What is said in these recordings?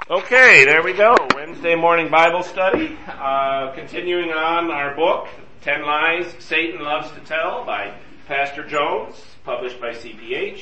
Okay, there we go. Wednesday morning Bible study. Continuing on our book, 10 Lies Satan Loves to Tell by Pastor Jones, published by CPH.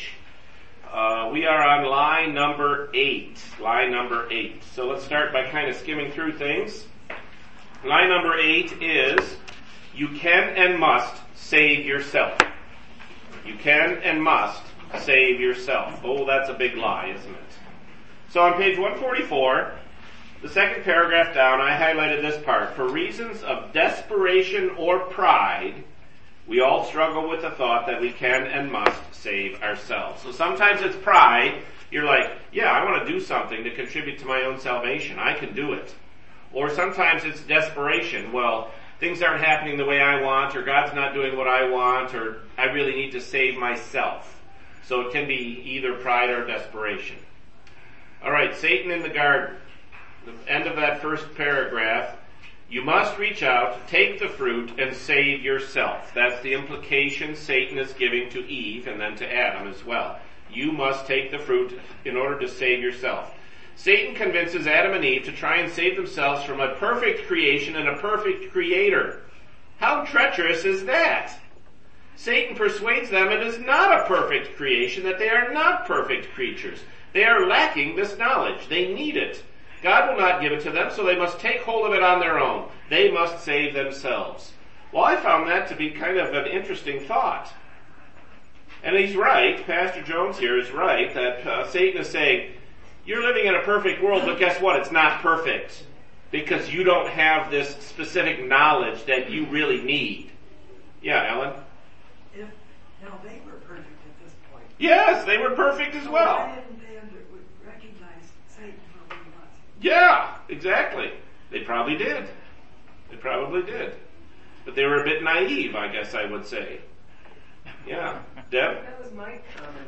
We are on lie number 8. Lie number 8. So let's start by kind of skimming through things. Lie number 8 is, you can and must save yourself. You can and must save yourself. Oh, that's a big lie, isn't it? So on page 144, the second paragraph down, I highlighted this part. For reasons of desperation or pride, we all struggle with the thought that we can and must save ourselves. So sometimes it's pride. You're like, yeah, I want to do something to contribute to my own salvation. I can do it. Or sometimes it's desperation. Well, things aren't happening the way I want, or God's not doing what I want, or I really need to save myself. So it can be either pride or desperation. All right, Satan in the garden. The end of that first paragraph. You must reach out, take the fruit, and save yourself. That's the implication Satan is giving to Eve and then to Adam as well. You must take the fruit in order to save yourself. Satan convinces Adam and Eve to try and save themselves from a perfect creation and a perfect creator. How treacherous is that? Satan persuades them it is not a perfect creation, that they are not perfect creatures. They are lacking this knowledge. They need it. God will not give it to them, so they must take hold of it on their own. They must save themselves. Well, I found that to be kind of an interesting thought. And he's right, Pastor Jones here is right, that Satan is saying, you're living in a perfect world, but guess what? It's not perfect. Because you don't have this specific knowledge that you really need. Yeah, Ellen? Now they were perfect at this point. Yes, they were perfect as well. Why didn't they recognize Satan for what he was? Yeah, exactly. They probably did. They probably did. But they were a bit naive, I guess I would say. Yeah. Deb? That was my comment.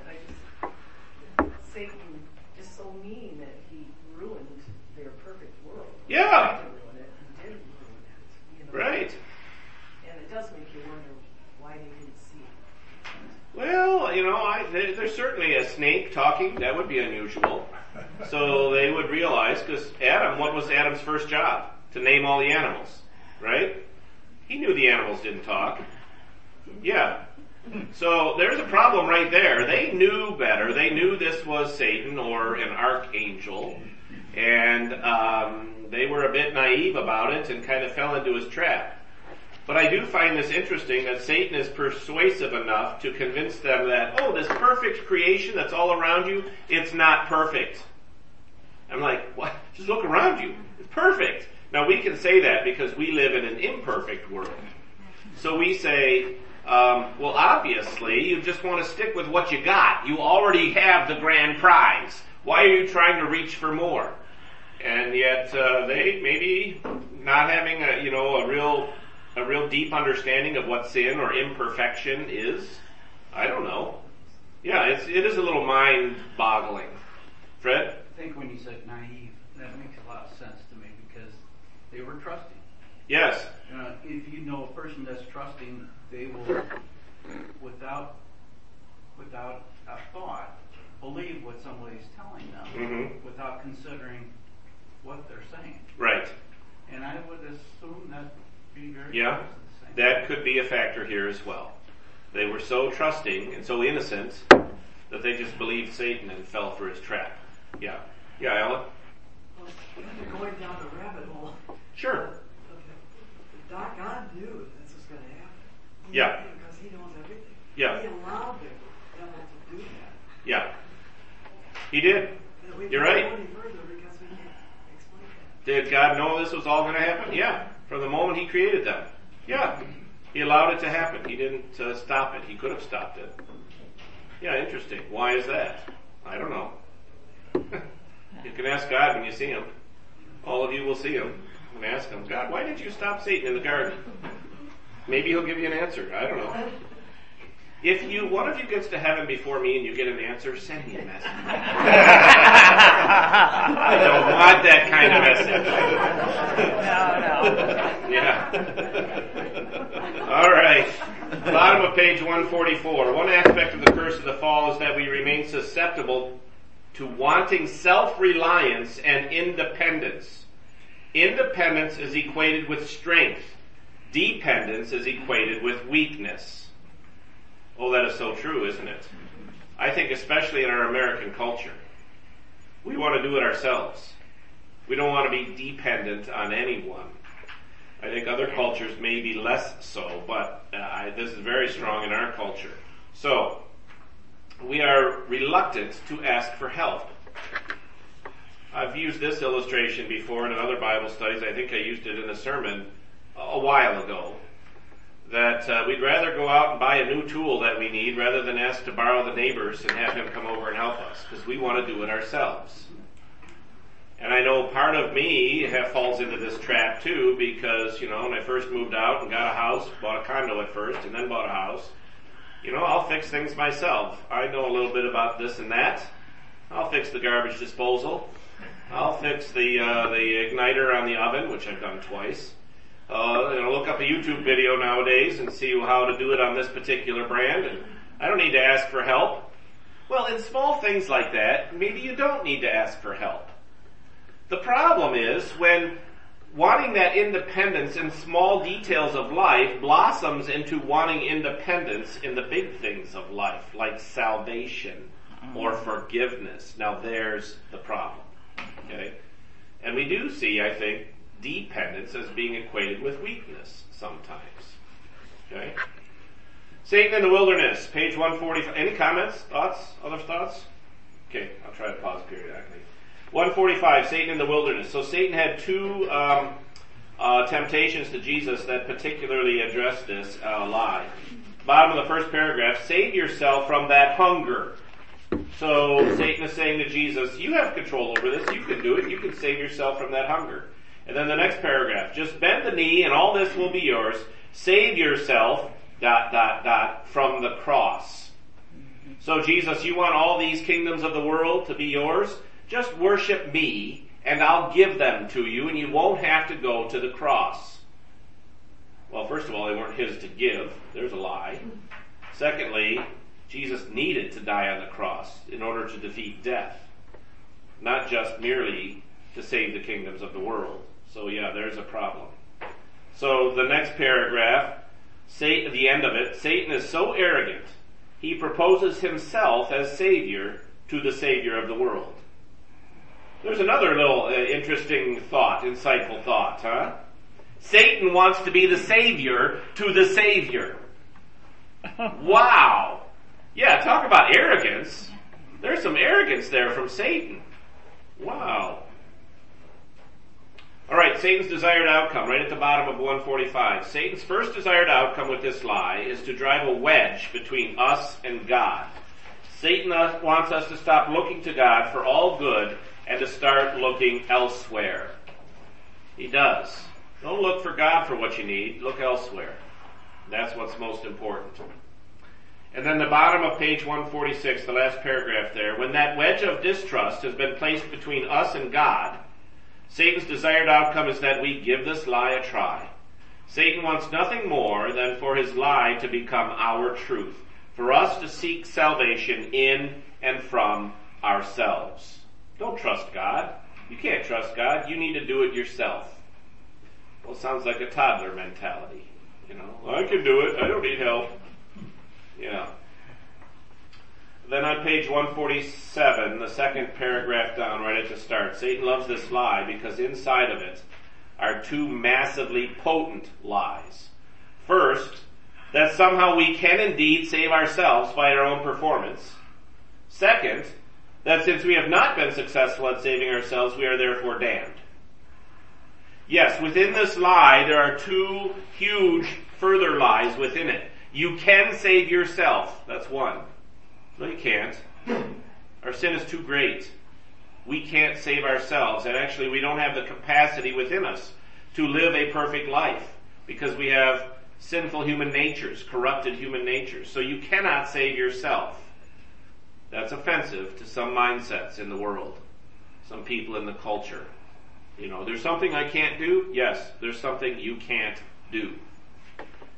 Satan is so mean that he ruined their perfect world. Yeah. He tried to ruin it. He did ruin it. You know? Right. And it does make you wonder why they didn't see it. Well, there's certainly a snake talking. That would be unusual. So they would realize, because what was Adam's first job? To name all the animals, right? He knew the animals didn't talk. Yeah. So there's a problem right there. They knew better. They knew this was Satan or an archangel. And they were a bit naive about it and kind of fell into his trap. But I do find this interesting that Satan is persuasive enough to convince them that, this perfect creation that's all around you, it's not perfect. I'm like, what? Just look around you. It's perfect. Now we can say that because we live in an imperfect world. So we say, obviously you just want to stick with what you got. You already have the grand prize. Why are you trying to reach for more? And yet they maybe not having a real deep understanding of what sin or imperfection is. I don't know. Yeah, it is a little mind-boggling. Fred? I think when you said naive, that makes a lot of sense to me because they were trusting. Yes. If you know a person that's trusting, they will, without a thought, believe what somebody's telling them without considering what they're saying. Right. And I would assume that be very yeah, that could be a factor here as well. They were so trusting and so innocent that they just believed Satan and fell for his trap. Yeah. Yeah, Ellen? Well, you're going down the rabbit hole. Sure. God knew this was going to happen. Yeah. Because he knows everything. Yeah. He allowed the devil to do that. Yeah. He did. You're right. Any further because we can't explain that. Did God know this was all going to happen? Yeah. From the moment he created them. Yeah. He allowed it to happen. He didn't stop it. He could have stopped it. Yeah, interesting. Why is that? I don't know. You can ask God when you see him. All of you will see him and ask him, God, why did you stop Satan in the garden? Maybe he'll give you an answer. I don't know. If one of you gets to heaven before me and you get an answer, send me a message. I don't want that kind of message. No. Yeah. All right. Bottom of page 144. One aspect of the curse of the fall is that we remain susceptible to wanting self-reliance and independence. Independence is equated with strength. Dependence is equated with weakness. Oh, that is so true, isn't it? I think especially in our American culture, we want to do it ourselves. We don't want to be dependent on anyone. I think other cultures may be less so, but this is very strong in our culture. So, we are reluctant to ask for help. I've used this illustration before in other Bible studies. I think I used it in a sermon a while ago. That we'd rather go out and buy a new tool that we need rather than ask to borrow the neighbor's and have him come over and help us, because we want to do it ourselves. And I know part of me falls into this trap too, because, when I first moved out and got a house, bought a condo at first and then bought a house, I'll fix things myself. I know a little bit about this and that. I'll fix the garbage disposal. I'll fix the igniter on the oven, which I've done twice. Look up a YouTube video nowadays and see how to do it on this particular brand, and I don't need to ask for help. Well, in small things like that, maybe you don't need to ask for help. The problem is when wanting that independence in small details of life blossoms into wanting independence in the big things of life, like salvation or forgiveness. Now there's the problem. Okay? And we do see, I think, dependence as being equated with weakness sometimes. Okay? Satan in the wilderness, page 145. Any comments? Thoughts? Other thoughts? Okay, I'll try to pause periodically. 145, Satan in the wilderness. So Satan had two temptations to Jesus that particularly address this lie. Bottom of the first paragraph, save yourself from that hunger. So Satan is saying to Jesus, you have control over this, you can do it, you can save yourself from that hunger. And then the next paragraph, just bend the knee and all this will be yours. Save yourself, ... from the cross. So Jesus, you want all these kingdoms of the world to be yours? Just worship me and I'll give them to you and you won't have to go to the cross. Well, first of all, they weren't his to give. There's a lie. Secondly, Jesus needed to die on the cross in order to defeat death, not just merely to save the kingdoms of the world. So yeah, there's a problem. So the next paragraph, at the end of it, Satan is so arrogant, he proposes himself as Savior to the Savior of the world. There's another little interesting thought, insightful thought, huh? Satan wants to be the Savior to the Savior. Wow! Yeah, talk about arrogance. There's some arrogance there from Satan. Wow. Alright, Satan's desired outcome, right at the bottom of 145. Satan's first desired outcome with this lie is to drive a wedge between us and God. Satan wants us to stop looking to God for all good and to start looking elsewhere. He does. Don't look for God for what you need, look elsewhere. That's what's most important. And then the bottom of page 146, the last paragraph there, when that wedge of distrust has been placed between us and God, Satan's desired outcome is that we give this lie a try. Satan wants nothing more than for his lie to become our truth, for us to seek salvation in and from ourselves. Don't trust God. You can't trust God. You need to do it yourself. Well, it sounds like a toddler mentality. I can do it. I don't need help. Yeah. Then on page 147, the second paragraph down right at the start, Satan loves this lie because inside of it are two massively potent lies. First, that somehow we can indeed save ourselves by our own performance. Second, that since we have not been successful at saving ourselves, we are therefore damned. Yes, within this lie, there are two huge further lies within it. You can save yourself. That's one. No, you can't. Our sin is too great. We can't save ourselves, and actually we don't have the capacity within us to live a perfect life because we have sinful human natures, corrupted human natures. So you cannot save yourself. That's offensive to some mindsets in the world, some people in the culture. There's something I can't do? Yes, there's something you can't do.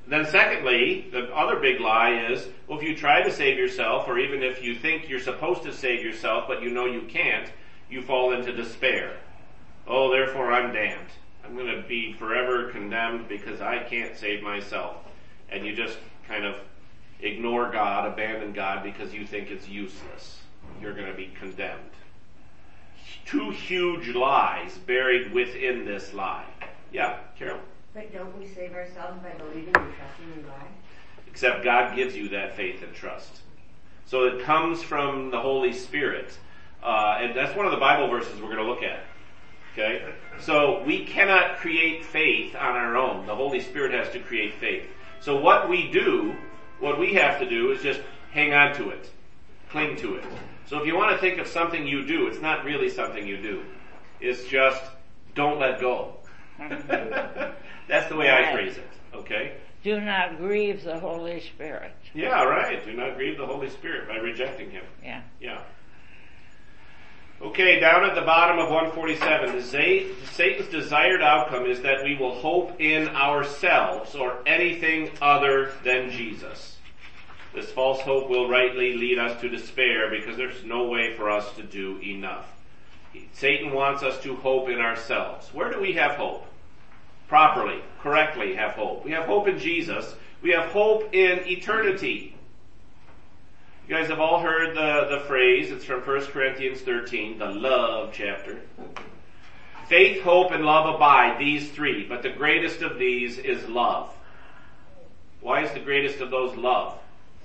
Then secondly, the other big lie is, well, if you try to save yourself, or even if you think you're supposed to save yourself, but you know you can't, you fall into despair. Oh, therefore I'm damned. I'm going to be forever condemned because I can't save myself. And you just kind of ignore God, abandon God because you think it's useless. You're going to be condemned. Two huge lies buried within this lie. Yeah, Carol? But don't we save ourselves by believing and trusting in God? Except God gives you that faith and trust. So it comes from the Holy Spirit. And that's one of the Bible verses we're going to look at. Okay? So we cannot create faith on our own. The Holy Spirit has to create faith. So what we have to do is just hang on to it. Cling to it. So if you want to think of something you do, it's not really something you do. It's just don't let go. That's the way I phrase it. Okay? Do not grieve the Holy Spirit. Yeah, right. Do not grieve the Holy Spirit by rejecting Him. Yeah. Yeah. Okay, down at the bottom of 147, Satan's desired outcome is that we will hope in ourselves or anything other than Jesus. This false hope will rightly lead us to despair because there's no way for us to do enough. Satan wants us to hope in ourselves. Where do we have hope? Properly, correctly have hope. We have hope in Jesus. We have hope in eternity. You guys have all heard the phrase, it's from 1 Corinthians 13, the love chapter. Faith, hope, and love abide, these three, but the greatest of these is love. Why is the greatest of those love?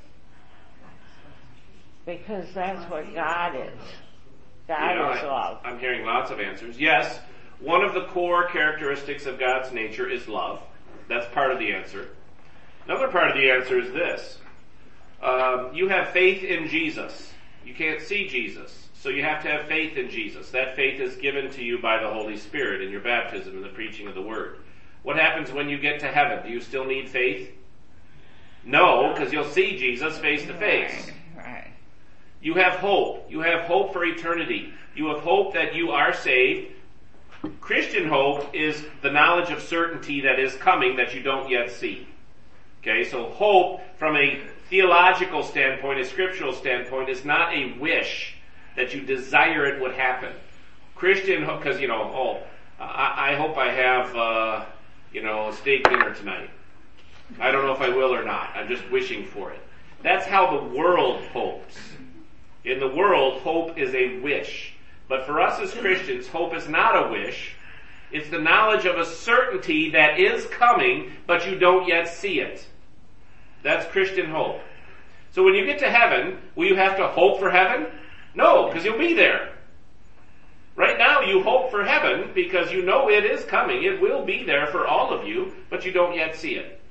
Because that's what God is. God is love. I'm hearing lots of answers. Yes, one of the core characteristics of God's nature is love. That's part of the answer. Another part of the answer is this. You have faith in Jesus. You can't see Jesus, so you have to have faith in Jesus. That faith is given to you by the Holy Spirit in your baptism and the preaching of the Word. What happens when you get to heaven? Do you still need faith? No, because you'll see Jesus face to face. Right. You have hope. You have hope for eternity. You have hope that you are saved. Christian hope is the knowledge of certainty that is coming that you don't yet see. Okay, so hope from a theological standpoint, a scriptural standpoint, is not a wish that you desire it would happen. Christian hope, because, I hope I have, a steak dinner tonight. I don't know if I will or not. I'm just wishing for it. That's how the world hopes. In the world, hope is a wish. But for us as Christians, hope is not a wish. It's the knowledge of a certainty that is coming, but you don't yet see it. That's Christian hope. So when you get to heaven, will you have to hope for heaven? No, because you'll be there. Right now you hope for heaven because you know it is coming. It will be there for all of you, but you don't yet see it.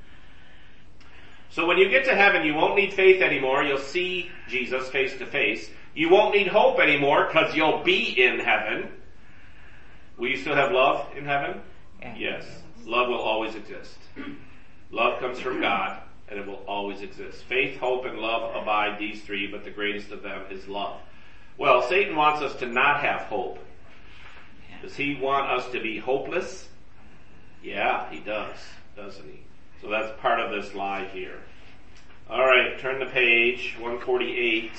So when you get to heaven, you won't need faith anymore. You'll see Jesus face to face. You won't need hope anymore because you'll be in heaven. Will you still have love in heaven? Yeah. Yes. Love will always exist. Love comes from God, and it will always exist. Faith, hope, and love abide, these three, but the greatest of them is love. Well, Satan wants us to not have hope. Does he want us to be hopeless? Yeah, he does, doesn't he? So that's part of this lie here. All right, turn the page, 148.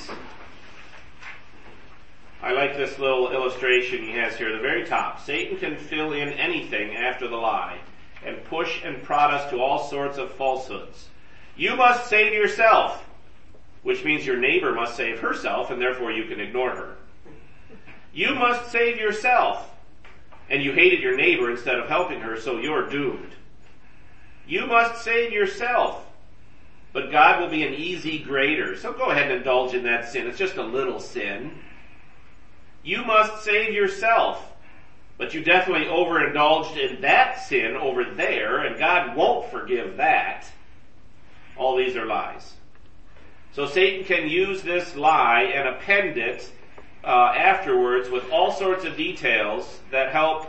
I like this little illustration he has here at the very top. Satan can fill in anything after the lie and push and prod us to all sorts of falsehoods. You must save yourself, which means your neighbor must save herself, and therefore you can ignore her. You must save yourself, and you hated your neighbor instead of helping her, so you're doomed. You must save yourself, but God will be an easy grader, so go ahead and indulge in that sin. It's just a little sin. You must save yourself, but you definitely overindulged in that sin over there, and God won't forgive that. All these are lies. So Satan can use this lie and append it afterwards with all sorts of details that help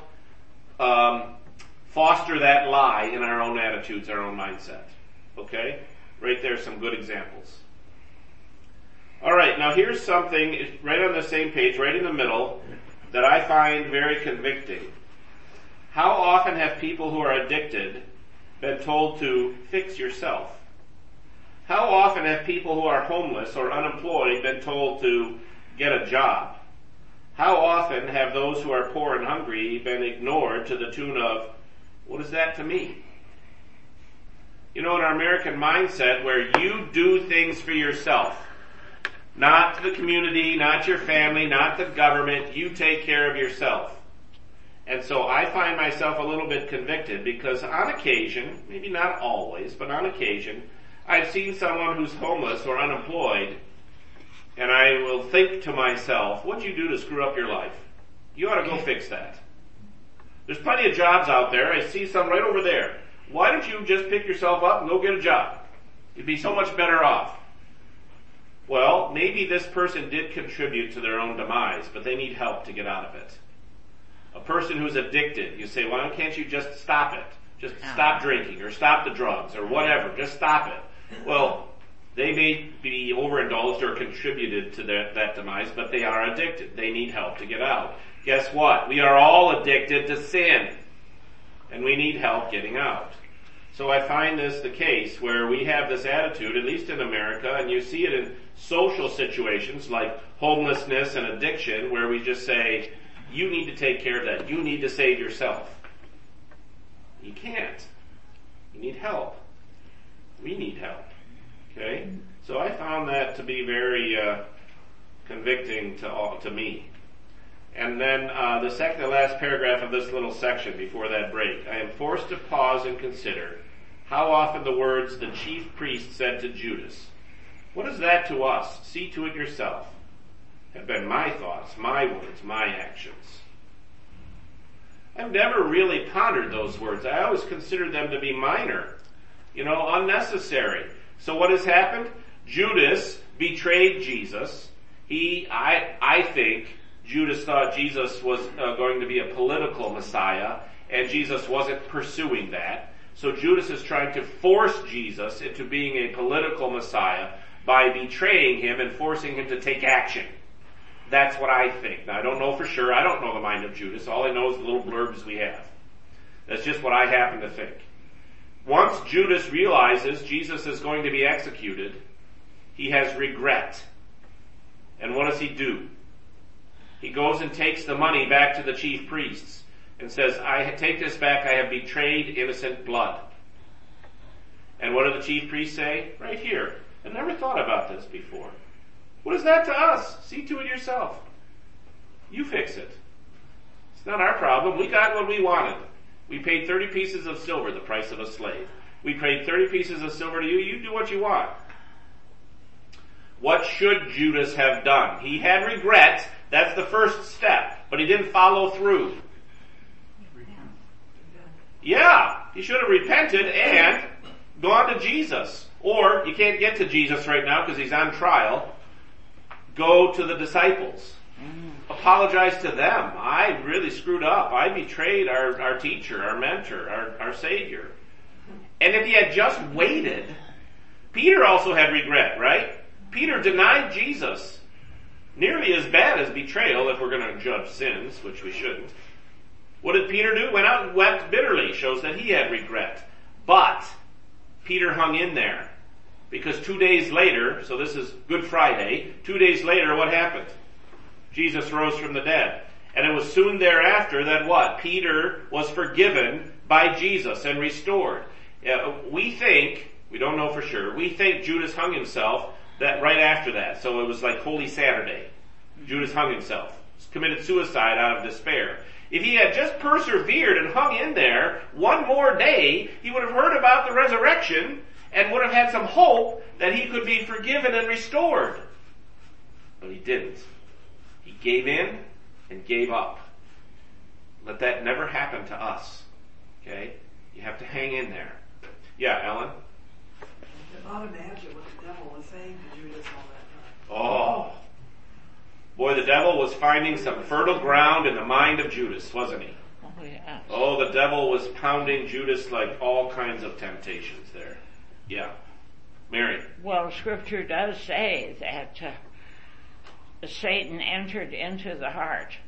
foster that lie in our own attitudes, our own mindset. Okay? Right there, some good examples. All right, now here's something right on the same page, right in the middle, that I find very convicting. How often have people who are addicted been told to fix yourself? How often have people who are homeless or unemployed been told to get a job? How often have those who are poor and hungry been ignored to the tune of, what is that to me? In our American mindset where you do things for yourself, not the community, not your family, not the government, you take care of yourself. And so I find myself a little bit convicted because on occasion, maybe not always, but on occasion, I've seen someone who's homeless or unemployed, and I will think to myself, what'd you do to screw up your life? You ought to go fix that. There's plenty of jobs out there. I see some right over there. Why don't you just pick yourself up and go get a job? You'd be so much better off. Well, maybe this person did contribute to their own demise, but they need help to get out of it. A person who's addicted, you say, why can't you just stop it? Just stop drinking or stop the drugs or whatever. Just stop it. Well, they may be overindulged or contributed to that demise, but they are addicted. They need help to get out. Guess what? We are all addicted to sin, and we need help getting out. So I find this the case where we have this attitude, at least in America, and you see it in social situations like homelessness and addiction, where we just say, you need to take care of that. You need to save yourself. You can't. You need help. We need help. Okay? So I found that to be very convicting to me. And then the second to last paragraph of this little section before that break. I am forced to pause and consider how often the words the chief priest said to Judas, what is that to us? See to it yourself, have been my thoughts, my words, my actions. I've never really pondered those words. I always considered them to be minor, unnecessary. So what has happened? Judas betrayed Jesus. I think Judas thought Jesus was going to be a political Messiah, and Jesus wasn't pursuing that. So Judas is trying to force Jesus into being a political Messiah by betraying him and forcing him to take action. That's what I think. Now, I don't know for sure. I don't know the mind of Judas. All I know is the little blurbs we have. That's just what I happen to think. Once Judas realizes Jesus is going to be executed, he has regret. And what does he do? He goes and takes the money back to the chief priests and says, I take this back, I have betrayed innocent blood. And what do the chief priests say? Right here. I never thought about this before. What is that to us? See to it yourself. You fix it. It's not our problem. We got what we wanted. We paid 30 pieces of silver, the price of a slave. We paid 30 pieces of silver to you. You do what you want. What should Judas have done? He had regret. That's the first step. But he didn't follow through. Yeah, he should have repented and gone to Jesus. Or, you can't get to Jesus right now because he's on trial. Go to the disciples. Apologize to them. I really screwed up. I betrayed our teacher, our mentor, our Savior. And if he had just waited, Peter also had regret, right? Peter denied Jesus. Nearly as bad as betrayal if we're going to judge sins, which we shouldn't. What did Peter do? Went out and wept bitterly. Shows that he had regret. But Peter hung in there. Because 2 days later, so this is Good Friday, 2 days later, what happened? Jesus rose from the dead. And it was soon thereafter that what? Peter was forgiven by Jesus and restored. We think, we don't know for sure, we think Judas hung himself that right after that. So it was like Holy Saturday. Judas hung himself. Committed suicide out of despair. If he had just persevered and hung in there one more day, he would have heard about the resurrection and would have had some hope that he could be forgiven and restored. But he didn't. He gave in and gave up. Let that never happen to us. Okay? You have to hang in there. Yeah, Ellen? I cannot imagine what the devil was saying to Judas all that time. Oh. Boy, the devil was finding some fertile ground in the mind of Judas, wasn't he? Oh, yes. Oh, the devil was pounding Judas like all kinds of temptations there. Yeah. Mary? Well, Scripture does say that Satan entered into the heart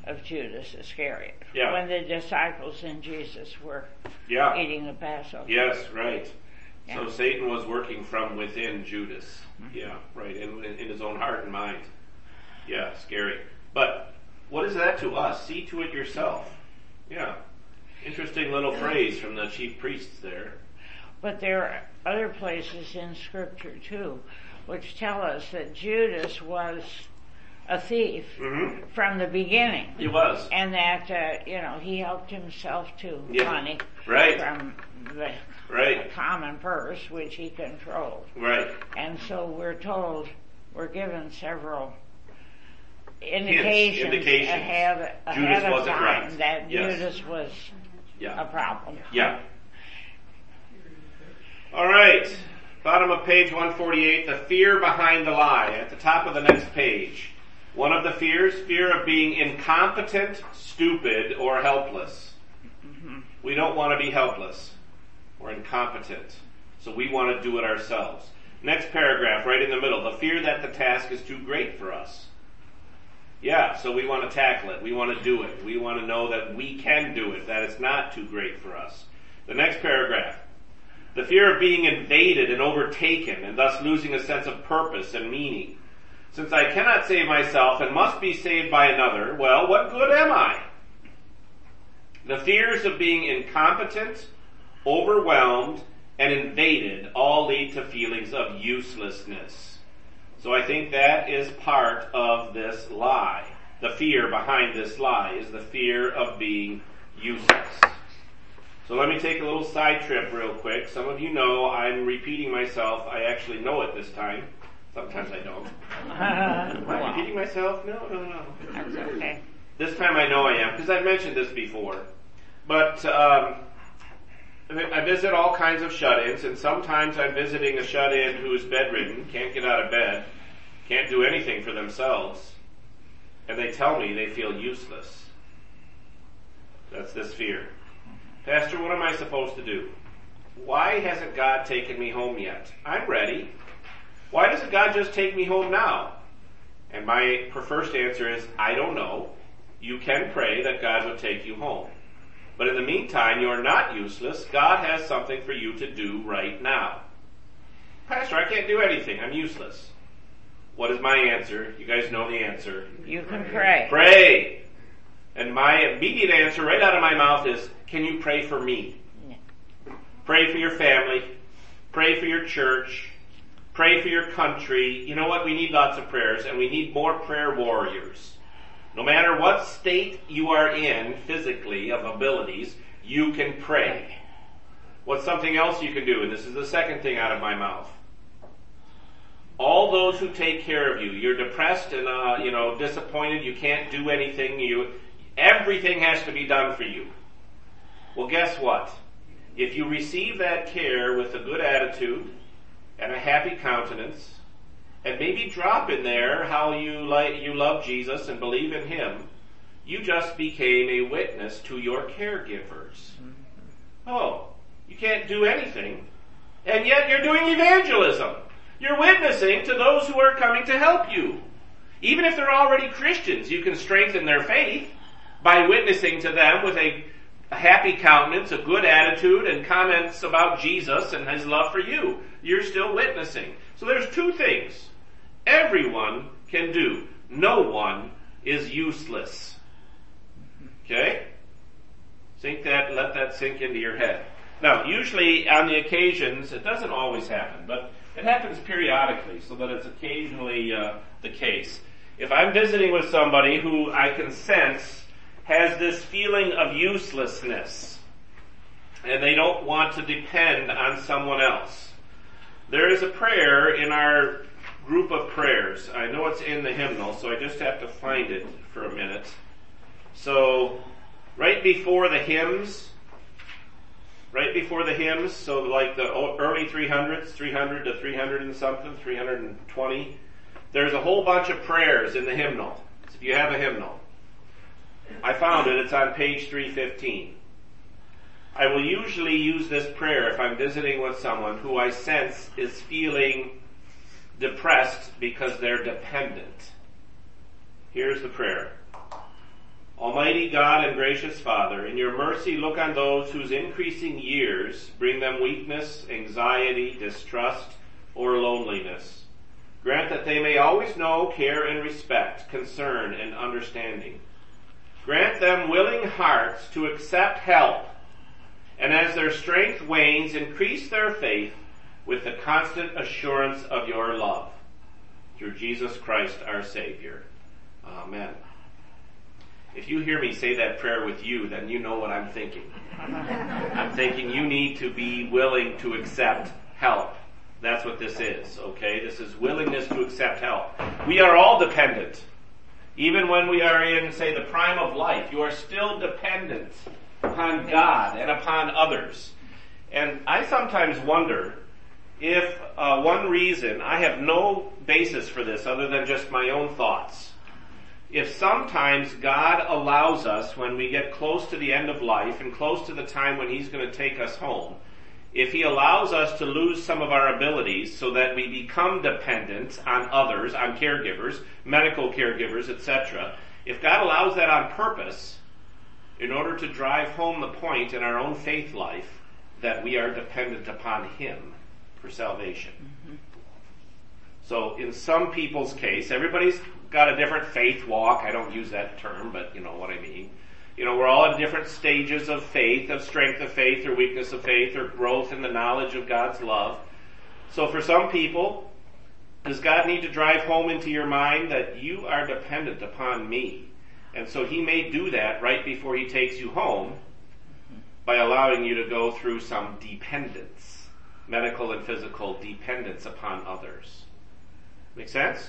of Judas Iscariot. Yeah. When the disciples and Jesus were Yeah. eating the Passover. Yes, right. Yeah. So Satan was working from within Judas. Yeah, right, in his own heart and mind. Yeah, scary. But what is that to us? See to it yourself. Yeah. Interesting little phrase from the chief priests there. But there are other places in Scripture too, which tell us that Judas was a thief from the beginning. He was. And that, he helped himself to money Right. from the common purse, which he controlled. Right. And so we're given several indications ahead of time that Judas was a problem. Yeah. All right. Bottom of page 148, the fear behind the lie. At the top of the next page. One of the fears, fear of being incompetent, stupid, or helpless. We don't want to be helpless or incompetent. So we want to do it ourselves. Next paragraph, right in the middle. The fear that the task is too great for us. Yeah, so we want to tackle it. We want to do it. We want to know that we can do it, that it's not too great for us. The next paragraph. The fear of being invaded and overtaken and thus losing a sense of purpose and meaning. Since I cannot save myself and must be saved by another, well, what good am I? The fears of being incompetent, overwhelmed, and invaded all lead to feelings of uselessness. So I think that is part of this lie. The fear behind this lie is the fear of being useless. So let me take a little side trip real quick. Some of you know I'm repeating myself. I actually know it this time. Sometimes I don't. Am I repeating myself? No. That's okay. This time I know I am, because I've mentioned this before. But I visit all kinds of shut-ins, and sometimes I'm visiting a shut-in who is bedridden, can't get out of bed, can't do anything for themselves, and they tell me they feel useless. That's this fear. Pastor, what am I supposed to do? Why hasn't God taken me home yet? I'm ready. Why doesn't God just take me home now? And my first answer is, I don't know. You can pray that God would take you home. But in the meantime, you're not useless. God has something for you to do right now. Pastor, I can't do anything. I'm useless. What is my answer? You guys know the answer. You can pray. Pray. And my immediate answer right out of my mouth is, can you pray for me? Pray for your family. Pray for your church. Pray for your country. You know what? We need lots of prayers, and we need more prayer warriors. No matter what state you are in physically of abilities, you can pray. What's something else you can do? And this is the second thing out of my mouth. All those who take care of you, you're depressed and disappointed, you can't do anything, everything has to be done for you. Well, guess what? If you receive that care with a good attitude and a happy countenance, and maybe drop in there how you love Jesus and believe in Him, you just became a witness to your caregivers. Oh, you can't do anything, and yet you're doing evangelism. You're witnessing to those who are coming to help you. Even if they're already Christians, you can strengthen their faith by witnessing to them with a happy countenance, a good attitude, and comments about Jesus and His love for you. You're still witnessing. So there's two things everyone can do. No one is useless. Okay? Let that sink into your head. Now, usually on the occasions, it doesn't always happen, but it happens periodically, so that it's occasionally the case. If I'm visiting with somebody who I can sense has this feeling of uselessness, and they don't want to depend on someone else, there is a prayer in our group of prayers. I know it's in the hymnal, so I just have to find it for a minute. So, right before the hymns, so like the early 300s, 300 to 300 and something, 320, there's a whole bunch of prayers in the hymnal. So if you have a hymnal, I found it, it's on page 315. I will usually use this prayer if I'm visiting with someone who I sense is feeling depressed because they're dependent. Here's the prayer. Almighty God and gracious Father, in your mercy look on those whose increasing years bring them weakness, anxiety, distrust, or loneliness. Grant that they may always know, care, and respect, concern, and understanding. Grant them willing hearts to accept help, and as their strength wanes, increase their faith with the constant assurance of your love. Through Jesus Christ our Savior. Amen. If you hear me say that prayer with you, then you know what I'm thinking. I'm thinking you need to be willing to accept help. That's what this is, okay? This is willingness to accept help. We are all dependent. Even when we are in, say, the prime of life, you are still dependent upon God and upon others. And I sometimes wonder if one reason, I have no basis for this other than just my own thoughts, if sometimes God allows us, when we get close to the end of life and close to the time when He's going to take us home, if He allows us to lose some of our abilities so that we become dependent on others, on caregivers, medical caregivers, etc., if God allows that on purpose, in order to drive home the point in our own faith life that we are dependent upon Him for salvation. Mm-hmm. So in some people's case, everybody's got a different faith walk. I don't use that term, but you know what I mean. You know, we're all at different stages of faith, of strength of faith or weakness of faith or growth in the knowledge of God's love. So for some people, does God need to drive home into your mind that you are dependent upon me? And so He may do that right before He takes you home by allowing you to go through some dependence, medical and physical dependence upon others. Make sense?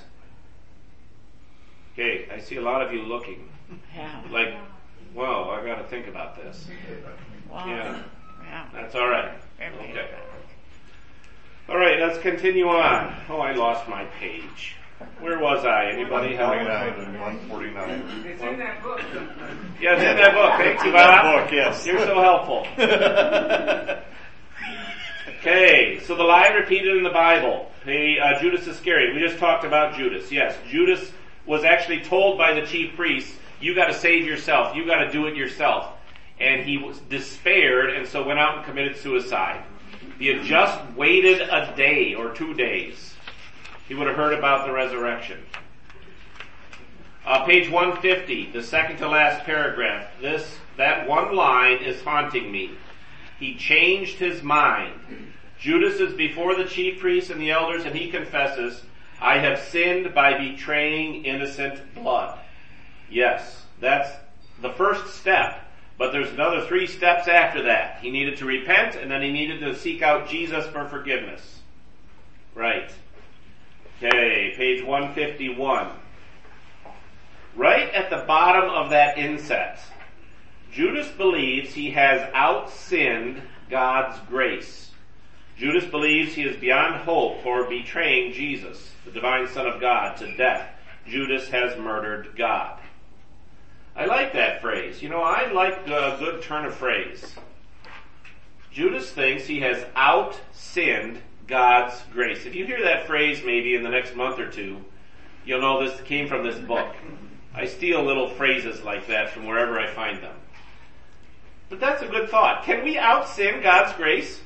Okay, I see a lot of you looking. Yeah. Like, whoa, I gotta think about this. Wow. Yeah. That's alright. Okay. Alright, let's continue on. Oh, I lost my page. Where was I? Anybody? 149 and 149. It's in that book. Yeah, it's in that book. Thank you, Bob. That book, yes. You're so helpful. Okay, so the lie repeated in the Bible. Judas Iscariot. We just talked about Judas. Yes, Judas was actually told by the chief priests, you gotta save yourself, you gotta do it yourself. And he was despaired and so went out and committed suicide. If he had just waited a day or 2 days, he would have heard about the resurrection. Page 150, the second to last paragraph. That one line is haunting me. He changed his mind. Judas is before the chief priests and the elders and he confesses, I have sinned by betraying innocent blood. Yes, that's the first step. But there's another 3 steps after that. He needed to repent and then he needed to seek out Jesus for forgiveness. Right. Okay, page 151. Right at the bottom of that inset, Judas believes he has outsinned God's grace. Judas believes he is beyond hope for betraying Jesus, the divine Son of God, to death. Judas has murdered God. I like that phrase. You know, I like a good turn of phrase. Judas thinks he has outsinned God's grace. If you hear that phrase maybe in the next month or 2, you'll know this came from this book. I steal little phrases like that from wherever I find them. But that's a good thought. Can we outsin God's grace?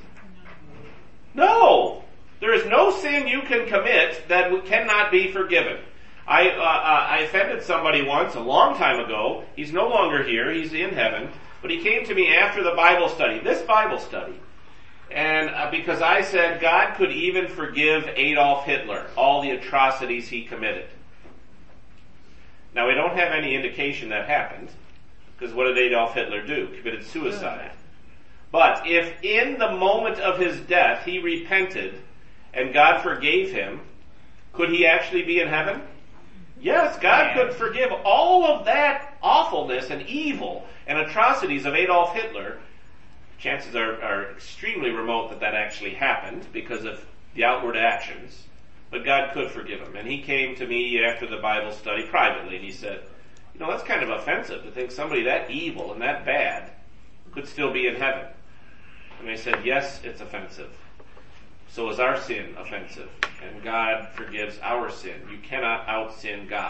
No! There is no sin you can commit that cannot be forgiven. I offended somebody once a long time ago. He's no longer here. He's in heaven. But he came to me after the Bible study, this Bible study. And because I said God could even forgive Adolf Hitler, all the atrocities he committed. Now we don't have any indication that happened. Because what did Adolf Hitler do? Committed suicide. But if in the moment of his death he repented and God forgave him, could he actually be in heaven? Yes, God could forgive all of that awfulness and evil and atrocities of Adolf Hitler. Chances are extremely remote that actually happened because of the outward actions. But God could forgive him. And he came to me after the Bible study privately and he said, you know, that's kind of offensive to think somebody that evil and that bad could still be in heaven. And I said, yes, it's offensive. So is our sin offensive. And God forgives our sin. You cannot out-sin God.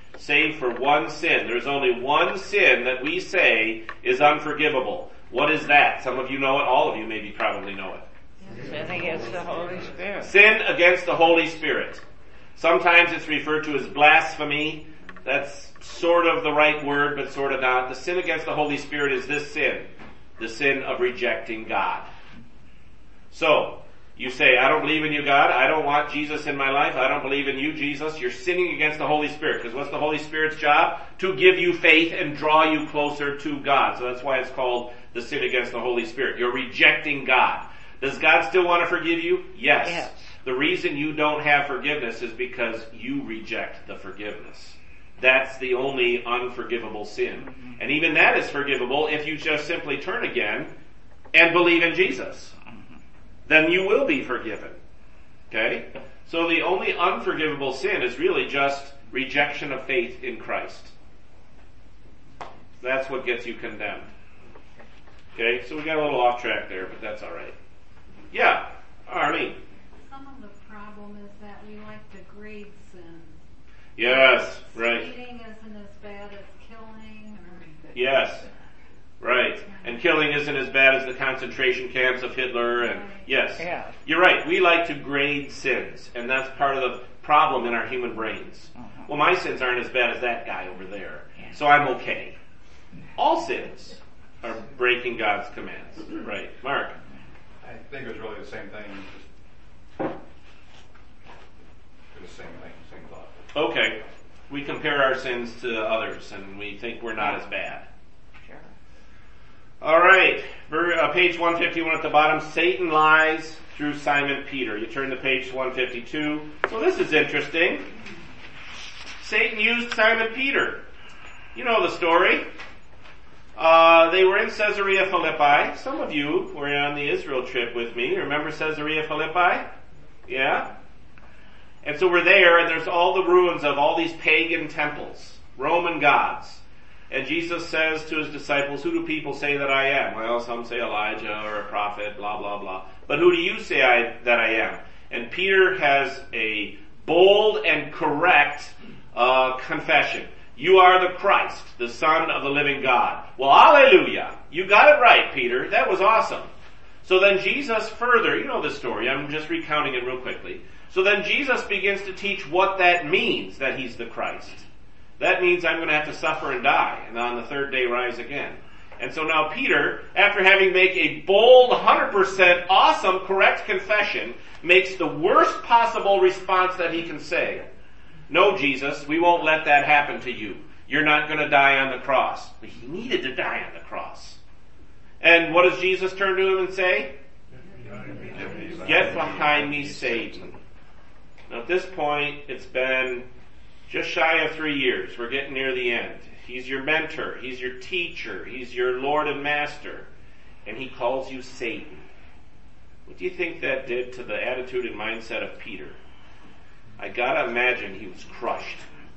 save for one sin. There's only one sin that we say is unforgivable. What is that? Some of you know it, all of you maybe probably know it. Sin against the Holy Spirit. Sin against the Holy Spirit. Sometimes it's referred to as blasphemy. That's sort of the right word, but sort of not. The sin against the Holy Spirit is this sin. The sin of rejecting God. So, you say, I don't believe in you, God. I don't want Jesus in my life. I don't believe in you, Jesus. You're sinning against the Holy Spirit. Because what's the Holy Spirit's job? To give you faith and draw you closer to God. So that's why it's called the sin against the Holy Spirit. You're rejecting God. Does God still want to forgive you? Yes. The reason you don't have forgiveness is because you reject the forgiveness. That's the only unforgivable sin. And even that is forgivable if you just simply turn again and believe in Jesus. Then you will be forgiven. Okay? So the only unforgivable sin is really just rejection of faith in Christ. That's what gets you condemned. Okay? So we got a little off track there, but that's alright. Yeah, Arlene. Some of the problem is that we like to grade sins. Yes, right. Stealing isn't as bad as killing. Yes, right. And killing isn't as bad as the concentration camps of Hitler. And yes, you're right. We like to grade sins, and that's part of the problem in our human brains. Well, my sins aren't as bad as that guy over there, so I'm okay. All sins are breaking God's commands. Right, Mark. I think it was really the same thing. Just the same thing, same thought. Okay. We compare our sins to others, and we think we're not as bad. Sure. All right. Page 151 at the bottom. Satan lies through Simon Peter. You turn to page 152. So this is interesting. Satan used Simon Peter. You know the story. They were in Caesarea Philippi. Some of you were on the Israel trip with me. Remember Caesarea Philippi? Yeah? And so we're there, and there's all the ruins of all these pagan temples, Roman gods. And Jesus says to his disciples, who do people say that I am? Well, some say Elijah or a prophet, blah, blah, blah. But who do you say that I am? And Peter has a bold and correct confession. You are the Christ, the Son of the living God. Well, hallelujah. You got it right, Peter. That was awesome. So then Jesus further, you know the story, I'm just recounting it real quickly. So then Jesus begins to teach what that means, that he's the Christ. That means I'm going to have to suffer and die, and on the third day rise again. And so now Peter, after having made a bold, 100% awesome, correct confession, makes the worst possible response that he can say. No, Jesus, we won't let that happen to you. You're not going to die on the cross. But he needed to die on the cross. And what does Jesus turn to him and say? Get behind me, Satan. Now at this point, it's been just shy of 3 years. We're getting near the end. He's your mentor. He's your teacher. He's your Lord and Master. And he calls you Satan. What do you think that did to the attitude and mindset of Peter? I gotta imagine he was crushed.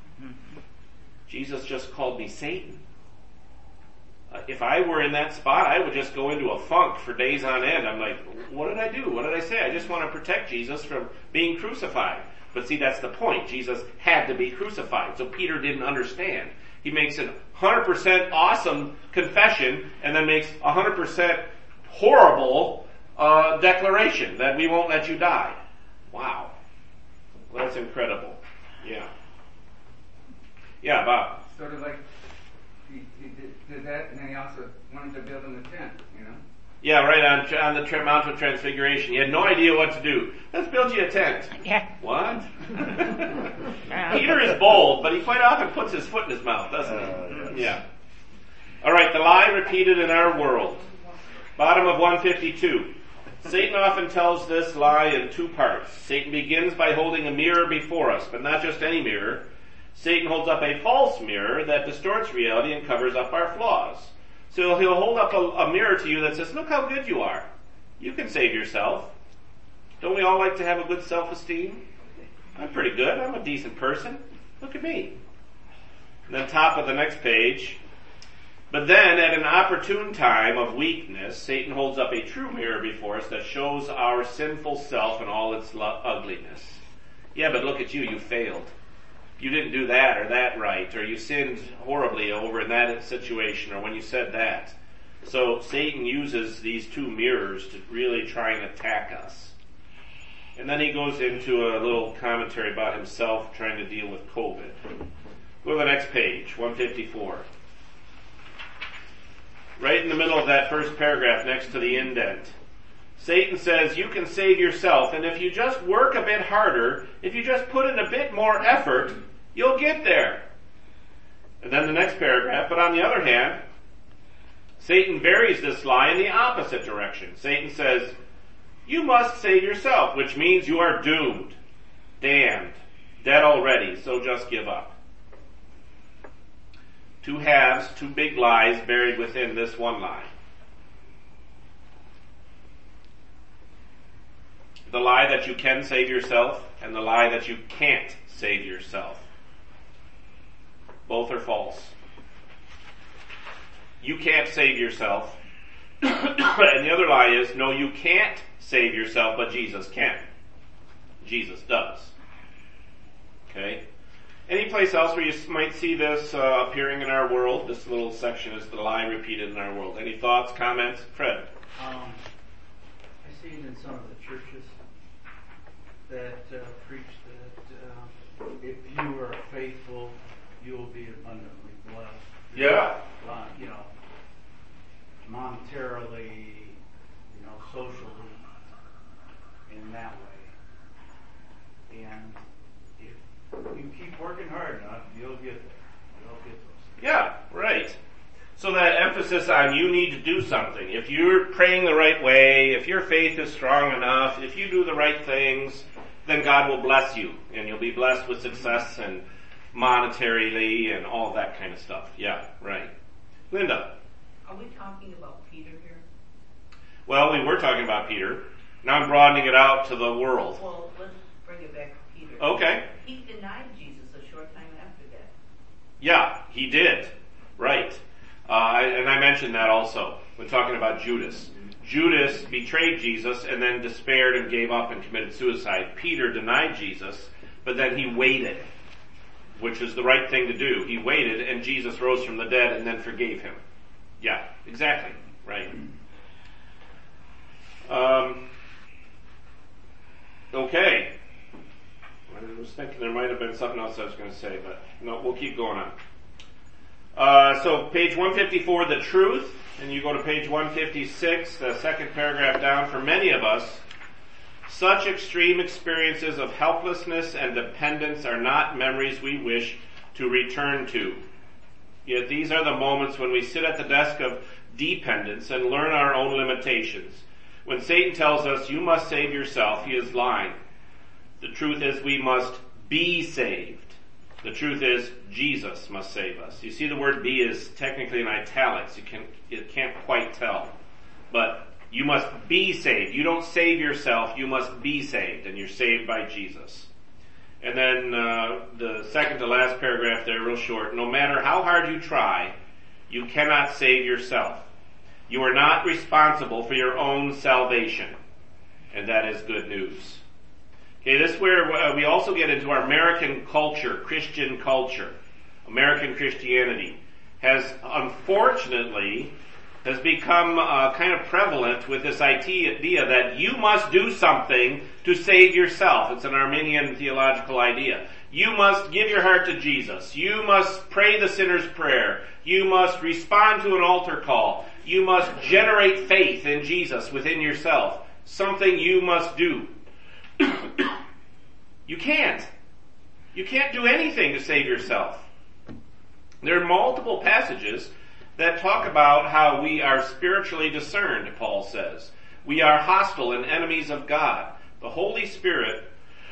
Jesus just called me Satan. If I were in that spot, I would just go into a funk for days on end. I'm like, what did I do? What did I say? I just want to protect Jesus from being crucified. But see, that's the point. Jesus had to be crucified. So Peter didn't understand. He makes a 100% awesome confession and then makes a 100% horrible declaration that we won't let you die. Wow. Well, that's incredible. Yeah. Yeah, Bob. Sort of like he did that, and then he also wanted to build him a tent, you know? Yeah, right, on the Mount of Transfiguration. He had no idea what to do. Let's build you a tent. Yeah. What? Peter is bold, but he quite often puts his foot in his mouth, doesn't he? Yes. Yeah. All right, the lie repeated in our world. Bottom of 152. Satan often tells this lie in two parts. Satan begins by holding a mirror before us, but not just any mirror. Satan holds up a false mirror that distorts reality and covers up our flaws. So he'll hold up a mirror to you that says, look how good you are. You can save yourself. Don't we all like to have a good self-esteem? I'm pretty good. I'm a decent person. Look at me. And then top of the next page. But then at an opportune time of weakness, Satan holds up a true mirror before us that shows our sinful self and all its ugliness. Yeah, but look at you. You failed. you didn't do that or that right, or you sinned horribly over in that situation, or when you said that. So Satan uses these two mirrors to really try and attack us. And then he goes into a little commentary about himself trying to deal with COVID. Go to the next page, 154. Right in the middle of that first paragraph next to the indent, Satan says you can save yourself, and if you just work a bit harder, if you just put in a bit more effort, you'll get there. And then the next paragraph, but on the other hand, Satan varies this lie in the opposite direction. Satan says, you must save yourself, which means you are doomed, damned, dead already, so just give up. Two halves, two big lies buried within this one lie. The lie that you can save yourself and the lie that you can't save yourself. Both are false. You can't save yourself. And the other lie is, no, you can't save yourself, but Jesus can. Jesus does. Okay? Any place else where you might see this appearing in our world? This little section is the lie repeated in our world. Any thoughts, comments? Fred? I see it in some of the churches that preach that if you are faithful, you will be abundantly blessed. Yeah. Monetarily, socially, in that way. And if you keep working hard enough, you'll get there. You'll get those. Yeah, right. So that emphasis on you need to do something. If you're praying the right way, if your faith is strong enough, if you do the right things, then God will bless you, and you'll be blessed with success and monetarily and all that kind of stuff. Yeah, right. Linda? Are we talking about Peter here? Well, we were talking about Peter. Now I'm broadening it out to the world. Well, let's bring it back to Peter. Okay. He denied Jesus a short time after that. Yeah, he did. Right. And I mentioned that also when talking about Judas. Judas betrayed Jesus and then despaired and gave up and committed suicide. Peter denied Jesus, but then he waited, which is the right thing to do. He waited, and Jesus rose from the dead and then forgave him. Yeah, exactly. Right. Okay. I was thinking there might have been something else I was going to say, but no, we'll keep going on. So page 154, the truth, and you go to page 156, the second paragraph down. For many of us, such extreme experiences of helplessness and dependence are not memories we wish to return to. Yet these are the moments when we sit at the desk of dependence and learn our own limitations. When Satan tells us, you must save yourself, he is lying. The truth is we must be saved. The truth is Jesus must save us. You see the word be is technically in italics. You can't quite tell. But you must be saved. You don't save yourself, you must be saved, and you're saved by Jesus. And then the second to last paragraph there, real short. No matter how hard you try, you cannot save yourself. You are not responsible for your own salvation. And that is good news. Okay, this is where we also get into our American culture, Christian culture. American Christianity has unfortunately become kind of prevalent with this idea that you must do something to save yourself. It's an Arminian theological idea. You must give your heart to Jesus. You must pray the sinner's prayer. You must respond to an altar call. You must generate faith in Jesus within yourself. Something you must do. You can't. You can't do anything to save yourself. There are multiple passages that talk about how we are spiritually discerned, Paul says. We are hostile and enemies of God. The Holy Spirit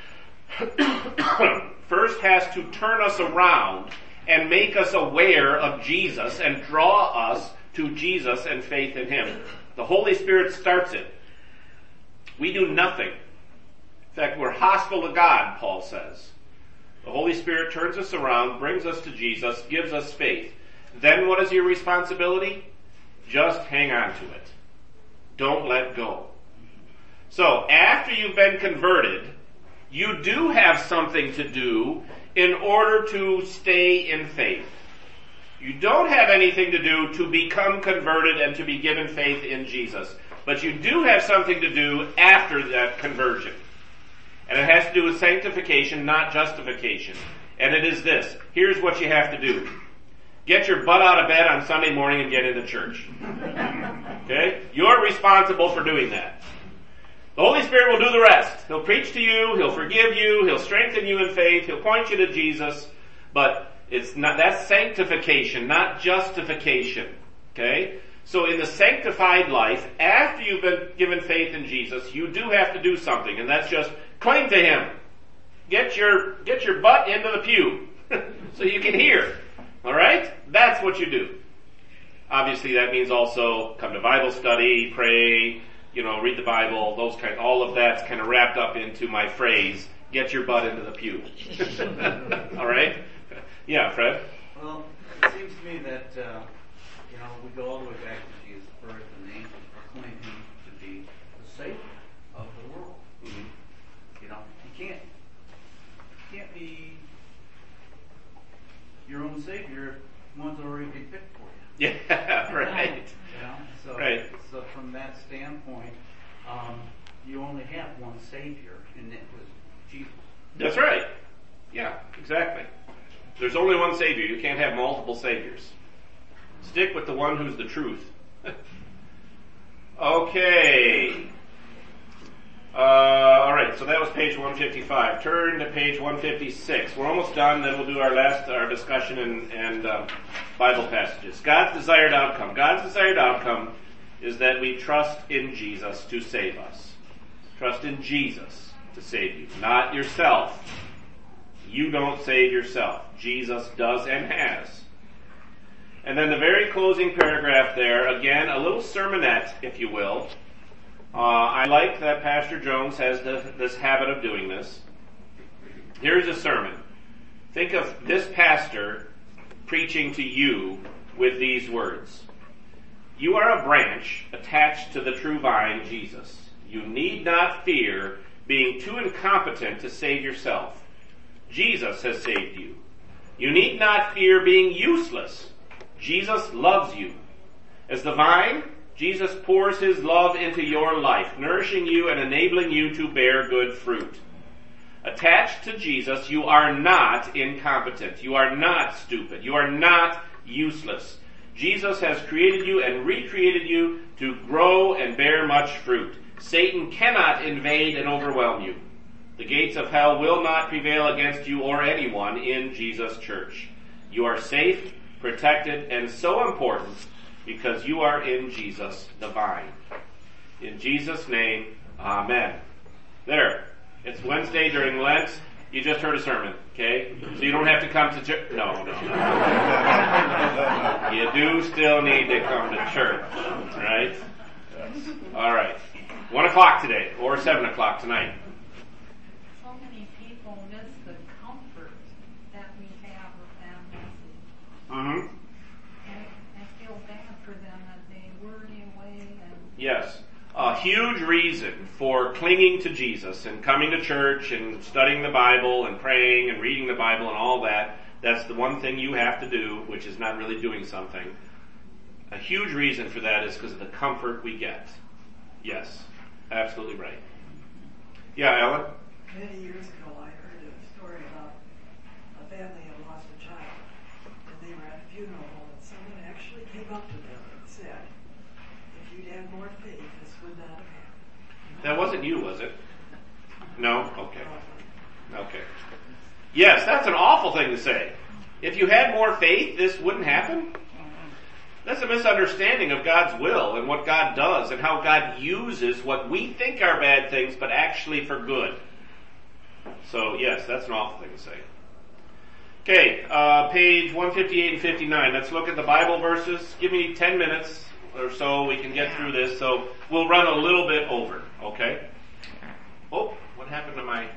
first has to turn us around and make us aware of Jesus and draw us to Jesus and faith in Him. The Holy Spirit starts it. We do nothing. In fact, we're hostile to God, Paul says. The Holy Spirit turns us around, brings us to Jesus, gives us faith. Then what is your responsibility? Just hang on to it. Don't let go. So, after you've been converted, you do have something to do in order to stay in faith. You don't have anything to do to become converted and to be given faith in Jesus. But you do have something to do after that conversion. And it has to do with sanctification, not justification. And it is this. Here's what you have to do. Get your butt out of bed on Sunday morning and get into church. Okay? You're responsible for doing that. The Holy Spirit will do the rest. He'll preach to you, He'll forgive you, He'll strengthen you in faith, He'll point you to Jesus, but that's sanctification, not justification. Okay? So in the sanctified life, after you've been given faith in Jesus, you do have to do something, and that's just cling to Him. Get your butt into the pew so you can hear. Alright? That's what you do. Obviously that means also come to Bible study, pray, read the Bible, all of that's kind of wrapped up into my phrase, get your butt into the pew. Alright? Yeah, Fred? Well, it seems to me that, we go all the way back to Jesus' birth, and the angels proclaim Him to be the Savior of the world. Mm-hmm. You can't be your own Savior if one's already been picked for you. Yeah, right. So from that standpoint, you only have one Savior, and it was Jesus. That's right. Yeah, exactly. There's only one Savior. You can't have multiple Saviors. Stick with the one who's the truth. Okay. Alright, so that was page 155. Turn to page 156. We're almost done, then we'll do our discussion and Bible passages. God's desired outcome. God's desired outcome is that we trust in Jesus to save us. Trust in Jesus to save you, not yourself. You don't save yourself. Jesus does and has. And then the very closing paragraph there, again, a little sermonette, if you will. I like that Pastor Jones has this habit of doing this. Here's a sermon. Think of this pastor preaching to you with these words. You are a branch attached to the true vine, Jesus. You need not fear being too incompetent to save yourself. Jesus has saved you. You need not fear being useless. Jesus loves you. As the vine, Jesus pours His love into your life, nourishing you and enabling you to bear good fruit. Attached to Jesus, you are not incompetent. You are not stupid. You are not useless. Jesus has created you and recreated you to grow and bear much fruit. Satan cannot invade and overwhelm you. The gates of hell will not prevail against you or anyone in Jesus' church. You are safe, protected, and so important because you are in Jesus, the vine. In Jesus' name, amen. There. It's Wednesday during Lent. You just heard a sermon, okay? So you don't have to come to church. No. You do still need to come to church, right? All right. 1 o'clock today, or 7 o'clock tonight. So many people miss the comfort that we have with that message. Mm-hmm. I feel bad for them that they worry away and... Yes. A huge reason for clinging to Jesus and coming to church and studying the Bible and praying and reading the Bible and all that, that's the one thing you have to do, which is not really doing something. A huge reason for that is because of the comfort we get. Yes, absolutely right. Yeah, Alan? Many years ago, I heard a story about a family had lost a child, and they were at a funeral home, and someone actually came up to them and said, if you'd had more faith, this would not have happened. That wasn't you, was it? No? Okay. Yes, that's an awful thing to say. If you had more faith, this wouldn't happen? That's a misunderstanding of God's will and what God does and how God uses what we think are bad things, but actually for good. So, yes, that's an awful thing to say. Okay, page 158 and 59. Let's look at the Bible verses. Give me 10 minutes or so. We can get through this. So, we'll run a little bit over, okay? Oh, what happened to my...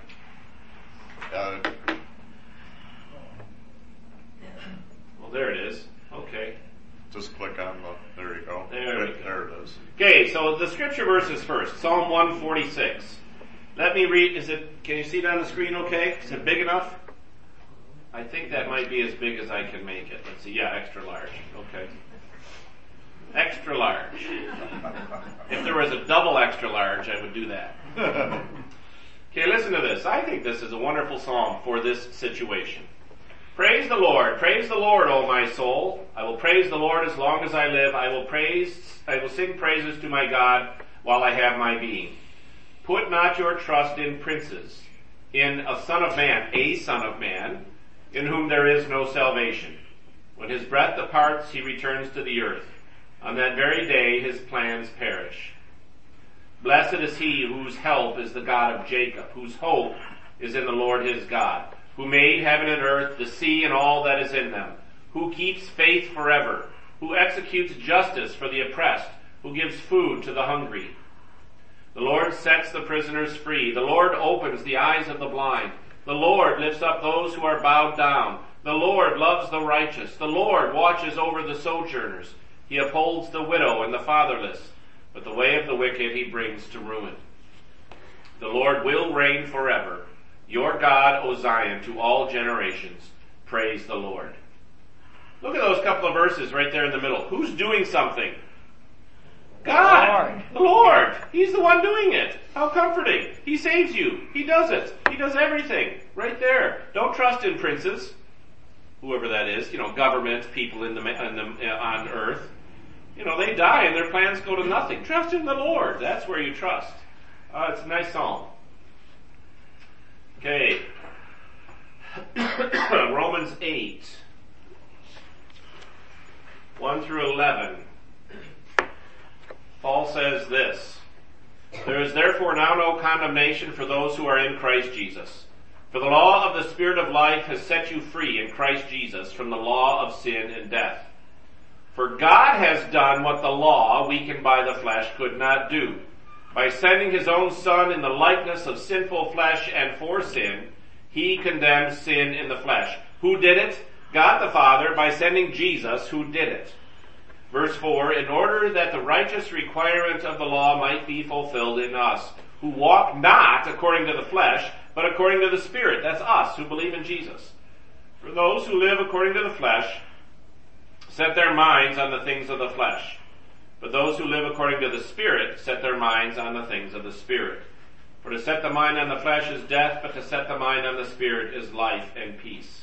Well, there it is. Okay. Just click on there you go. There it is. Okay, so the scripture verses first. Psalm 146. Let me read, can you see it on the screen okay? Is it big enough? I think that might be as big as I can make it. Let's see. Yeah, extra large. Okay. Extra large. If there was a double extra large, I would do that. Okay, listen to this. I think this is a wonderful psalm for this situation. Praise the Lord, O my soul. I will praise the Lord as long as I live. I will sing praises to my God while I have my being. Put not your trust in princes, in a son of man, in whom there is no salvation. When his breath departs, he returns to the earth. On that very day his plans perish. Blessed is he whose help is the God of Jacob, whose hope is in the Lord his God, who made heaven and earth, the sea and all that is in them, who keeps faith forever, who executes justice for the oppressed, who gives food to the hungry. The Lord sets the prisoners free. The Lord opens the eyes of the blind. The Lord lifts up those who are bowed down. The Lord loves the righteous. The Lord watches over the sojourners. He upholds the widow and the fatherless, but the way of the wicked he brings to ruin. The Lord will reign forever. Your God, O Zion, to all generations. Praise the Lord. Look at those couple of verses right there in the middle. Who's doing something? God. The Lord. He's the one doing it. How comforting. He saves you. He does it. He does everything. Right there. Don't trust in princes. Whoever that is. Government, people on earth. They die and their plans go to nothing. Trust in the Lord. That's where you trust. It's a nice psalm. Okay. Romans 8. 1 through 11. Paul says this: There is therefore now no condemnation for those who are in Christ Jesus. For the law of the Spirit of life has set you free in Christ Jesus from the law of sin and death. For God has done what the law, weakened by the flesh, could not do. By sending his own Son in the likeness of sinful flesh and for sin, he condemned sin in the flesh. Who did it? God the Father, by sending Jesus, who did it. Verse 4, in order that the righteous requirement of the law might be fulfilled in us, who walk not according to the flesh, but according to the Spirit. That's us who believe in Jesus. For those who live according to the flesh set their minds on the things of the flesh. But those who live according to the Spirit set their minds on the things of the Spirit. For to set the mind on the flesh is death, but to set the mind on the Spirit is life and peace.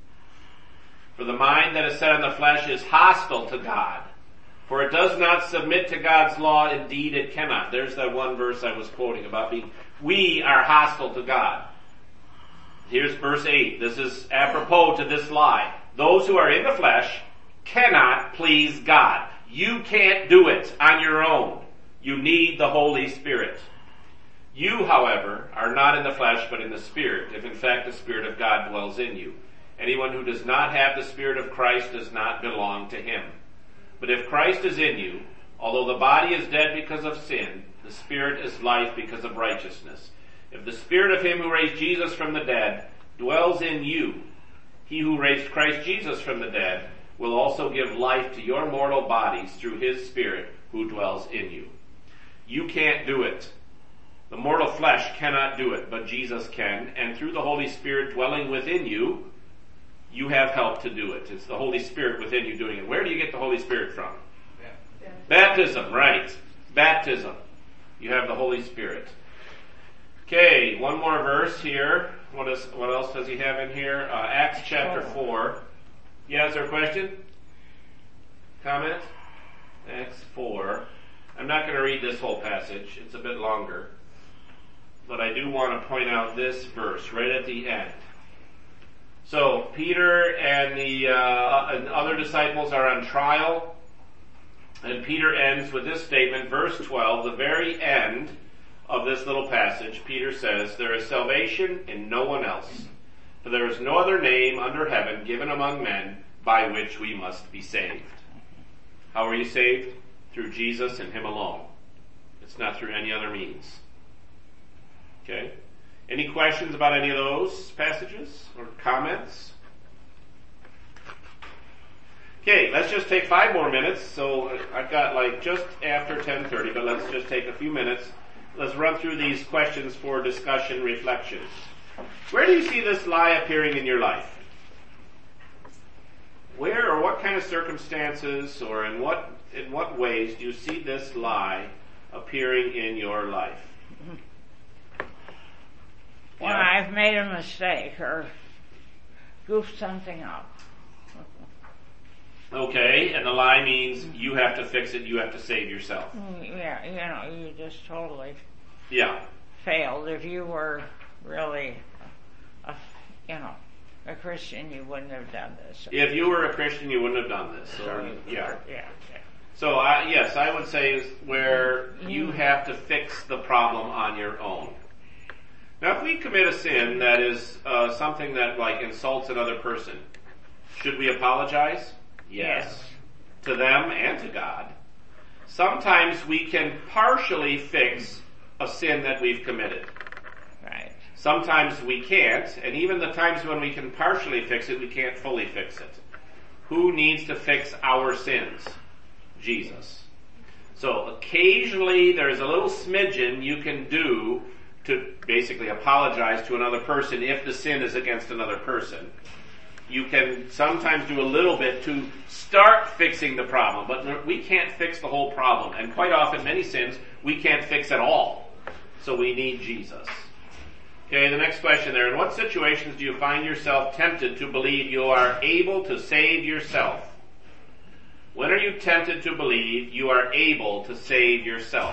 For the mind that is set on the flesh is hostile to God, for it does not submit to God's law. Indeed, it cannot. There's that one verse I was quoting about we are hostile to God. Here's verse 8. This is apropos to this lie. Those who are in the flesh cannot please God. You can't do it on your own. You need the Holy Spirit. You, however, are not in the flesh, but in the Spirit, if in fact the Spirit of God dwells in you. Anyone who does not have the Spirit of Christ does not belong to him. But if Christ is in you, although the body is dead because of sin, the Spirit is life because of righteousness. If the Spirit of him who raised Jesus from the dead dwells in you, he who raised Christ Jesus from the dead will also give life to your mortal bodies through his Spirit who dwells in you. You can't do it. The mortal flesh cannot do it, but Jesus can, and through the Holy Spirit dwelling within you, you have help to do it. It's the Holy Spirit within you doing it. Where do you get the Holy Spirit from? Baptism, right. Baptism. You have the Holy Spirit. Okay, one more verse here. What else does he have in here? Acts chapter 4. Yeah, is there a question? Comment? Acts 4. I'm not going to read this whole passage. It's a bit longer. But I do want to point out this verse right at the end. So, Peter and the other disciples are on trial. And Peter ends with this statement, verse 12, the very end of this little passage. Peter says, there is salvation in no one else. For there is no other name under heaven given among men by which we must be saved. How are you saved? Through Jesus and him alone. It's not through any other means. Okay? Any questions about any of those passages or comments? Okay, let's just take 5 more minutes. So I've got just after 10:30, but let's just take a few minutes. Let's run through these questions for discussion, reflection. Where do you see this lie appearing in your life? Where or what kind of circumstances or in what ways do you see this lie appearing in your life? When I've made a mistake or goofed something up. Okay, and the lie means you have to fix it, you have to save yourself. Yeah, you just totally Yeah. failed. If you were really a Christian, you wouldn't have done this. If you were a Christian, you wouldn't have done this. So, yeah. So, yes, I would say is where you have to fix the problem on your own. Now, if we commit a sin that is something that like insults another person, should we apologize? Yes. To them and to God. Sometimes we can partially fix a sin that we've committed. Right. Sometimes we can't, and even the times when we can partially fix it, we can't fully fix it. Who needs to fix our sins? Jesus. So occasionally there's a little smidgen you can do to basically apologize to another person if the sin is against another person. You can sometimes do a little bit to start fixing the problem, but we can't fix the whole problem. And quite often, many sins, we can't fix at all. So we need Jesus. Okay, the next question there. In what situations do you find yourself tempted to believe you are able to save yourself? When are you tempted to believe you are able to save yourself?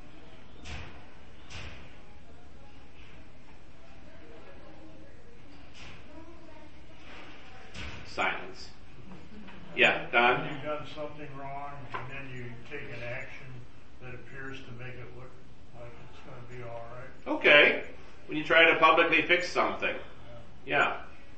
Silence. Yeah, Don? You've done something wrong, and then you take an action that appears to make it look like it's going to be all right. Okay. When you try to publicly fix something. Yeah.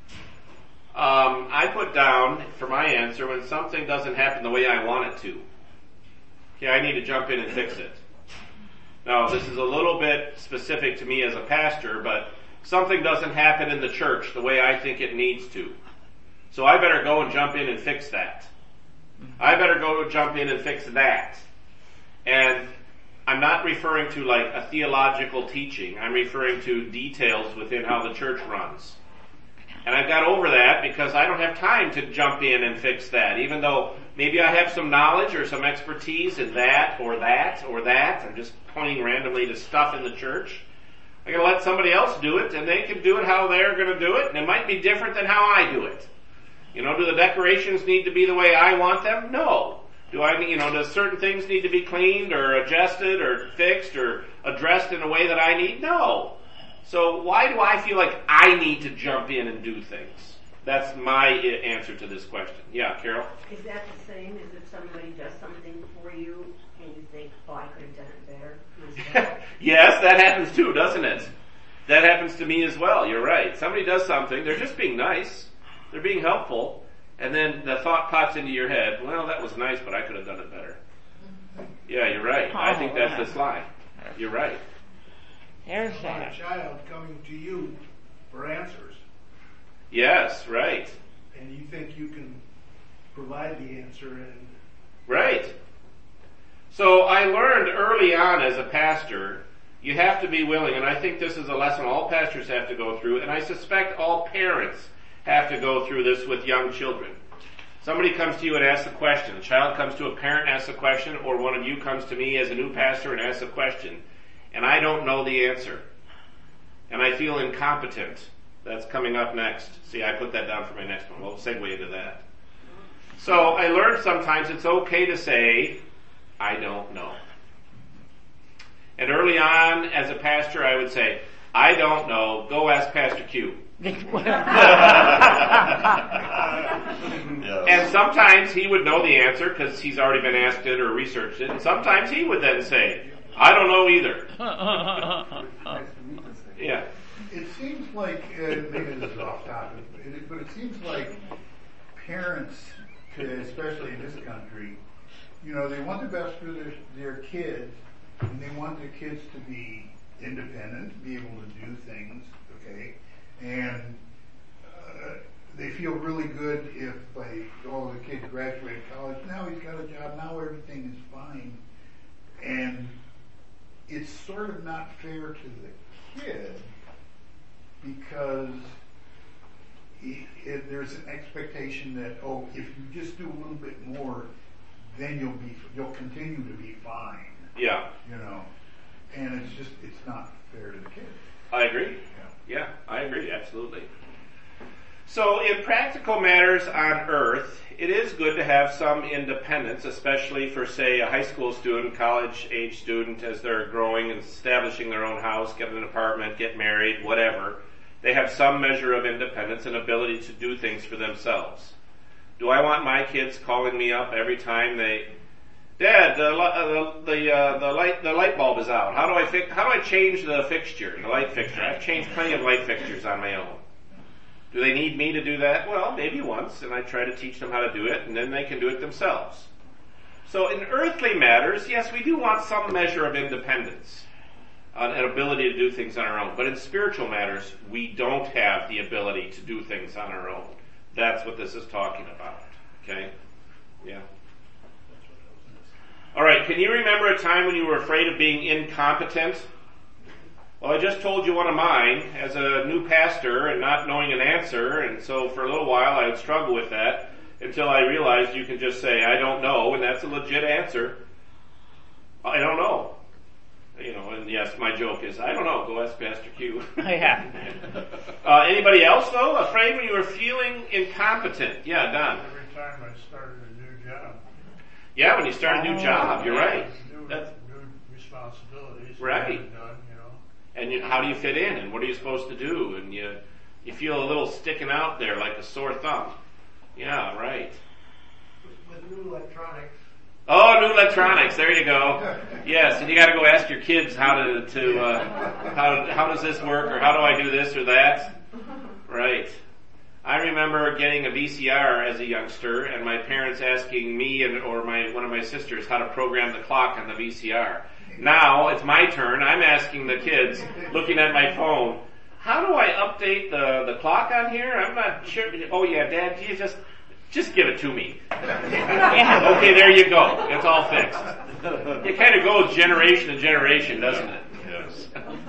I put down, for my answer, when something doesn't happen the way I want it to. Okay, I need to jump in and fix it. Now, this is a little bit specific to me as a pastor, but something doesn't happen in the church the way I think it needs to. So I better go and jump in and fix that. I better go jump in and fix that. And I'm not referring to like a theological teaching. I'm referring to details within how the church runs. And I've got over that because I don't have time to jump in and fix that. Even though maybe I have some knowledge or some expertise in that or that or that. I'm just pointing randomly to stuff in the church. I'm going to let somebody else do it, and they can do it how they're going to do it, and it might be different than how I do it. Do the decorations need to be the way I want them? No. Does certain things need to be cleaned or adjusted or fixed or addressed in a way that I need? No. So why do I feel like I need to jump in and do things? That's my answer to this question. Yeah, Carol? Is that the same as if somebody does something for you and you think, I could have done it better? Yes, that happens too, doesn't it? That happens to me as well. You're right. Somebody does something. They're just being nice. They're being helpful. And then the thought pops into your head, well, that was nice, but I could have done it better. Yeah, you're right. I think that's the slide. You're right. There's a child coming to you for answers. Yes, right. And you think you can provide the answer and... Right. So I learned early on as a pastor, you have to be willing, and I think this is a lesson all pastors have to go through, and I suspect all parents have to go through this with young children. Somebody comes to you and asks a question. A child comes to a parent and asks a question, or one of you comes to me as a new pastor and asks a question, and I don't know the answer. And I feel incompetent. That's coming up next. See, I put that down for my next one. We'll segue into that. So I learned sometimes it's okay to say, I don't know. And early on as a pastor, I would say, I don't know. Go ask Pastor Q. And sometimes he would know the answer because he's already been asked it or researched it. And sometimes he would then say, I don't know either. Yeah. It seems like, maybe this is off topic, but it seems like parents, especially in this country, they want the best for their kids, and they want their kids to be independent, be able to do things, okay? And they feel really good if all the kids graduate college, now he's got a job, now everything is fine. And it's sort of not fair to the kid because there's an expectation that, if you just do a little bit more, then you'll continue to be fine. Yeah. And it's not fair to the kids. I agree. Yeah, I agree, absolutely. So in practical matters on earth, it is good to have some independence, especially for, say, a high school student, college-age student, as they're growing and establishing their own house, get an apartment, get married, whatever. They have some measure of independence and ability to do things for themselves. Do I want my kids calling me up every time Dad, the light bulb is out. How do I change the fixture, the light fixture? I've changed plenty of light fixtures on my own. Do they need me to do that? Well, maybe once, and I try to teach them how to do it, and then they can do it themselves. So in earthly matters, yes, we do want some measure of independence, an ability to do things on our own. But in spiritual matters, we don't have the ability to do things on our own. That's what this is talking about. Okay? Yeah. All right, can you remember a time when you were afraid of being incompetent? Well, I just told you one of mine as a new pastor and not knowing an answer, and so for a little while I would struggle with that until I realized you can just say, I don't know, and that's a legit answer. I don't know. And yes, my joke is, I don't know, go ask Pastor Q. Yeah. Anybody else, though? Afraid when you were feeling incompetent? Yeah, Don. Every time I started a new job. Yeah, when you start a new job, you're right. New responsibilities. Right. Done, And how do you fit in, and what are you supposed to do? And you feel a little sticking out there like a sore thumb. Yeah, right. With new electronics. Oh, new electronics. There you go. Yes, and you got to go ask your kids how does this work, or how do I do this or that? Right. I remember getting a VCR as a youngster, and my parents asking me or one of my sisters how to program the clock on the VCR. Now it's my turn. I'm asking the kids, looking at my phone, how do I update the clock on here? I'm not sure. Oh yeah, Dad, you just give it to me. Okay, there you go. It's all fixed. It kind of goes generation to generation, doesn't it? Yes.